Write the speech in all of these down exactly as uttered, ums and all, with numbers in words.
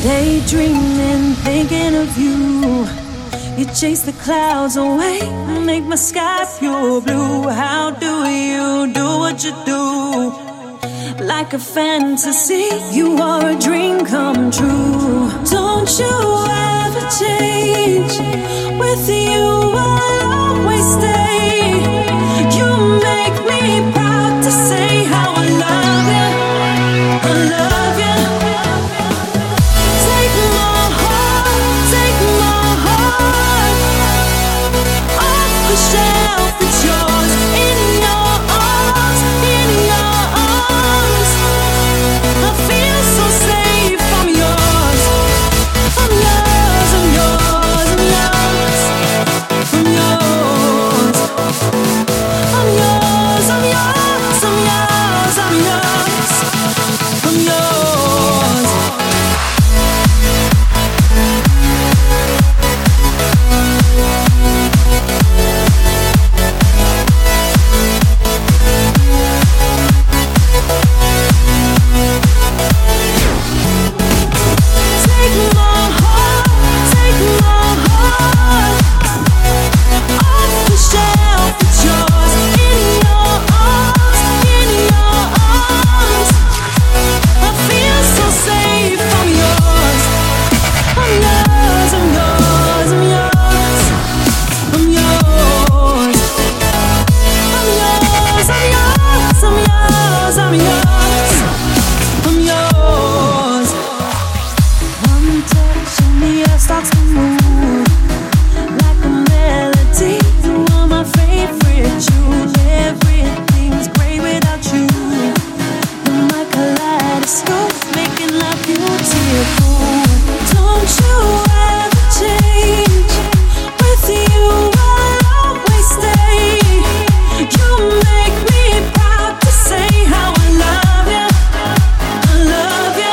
Daydreaming, thinking of you. You chase the clouds away, make my sky pure blue. How do you do what you do? Like a fantasy, you are a dream come true. Don't you ever change. With you I'll always stay. You make me proud to say how I love you. I love you. Take my heart, take my heart off the shelf, it's yours. In your arms, in your arms, I feel so safe. I'm yours, I'm yours, I'm yours, I'm yours, I'm yours, I'm yours, I'm yours, I'm yours, I'm yours, I'm yours. Take my heart, take my heart off the shelf, it's yours. In your arms, in your arms, I feel so safe. I'm yours, I'm yours, I'm yours, I'm yours, I'm yours, I'm yours, I'm yours, I'm yours, I'm yours, I'm yours. One touch and the earth starts to move like a melody. You are my favorite tune. Everything's great without you. You're my kaleidoscope, making life beautiful. Don't you ever change. With you I'll always stay. You make me proud to say how I love you. I love you.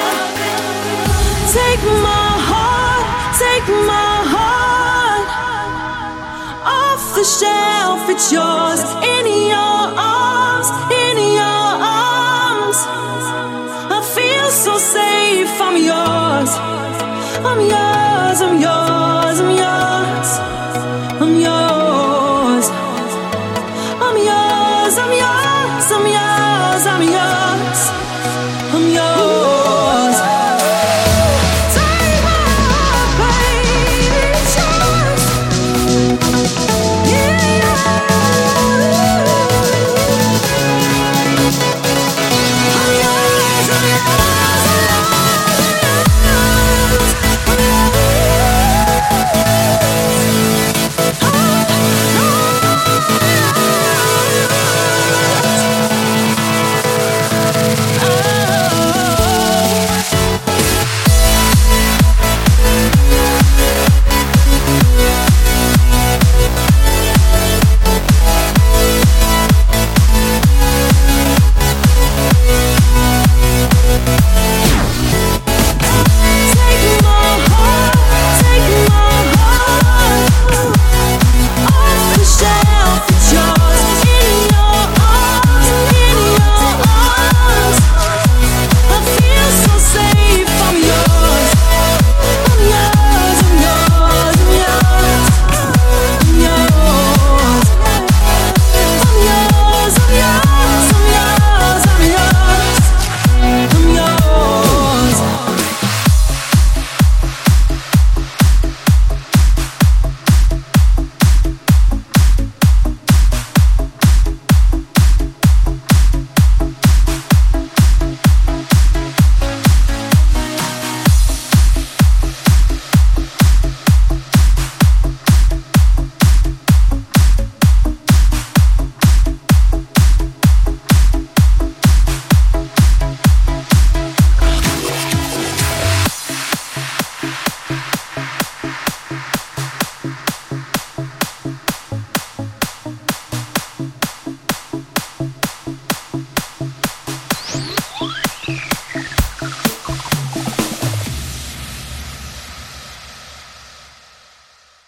Take my heart, take my heart off the shelf, it's yours. In your arms, in your arms, I feel so safe. I'm yours, I'm yours, I'm yours.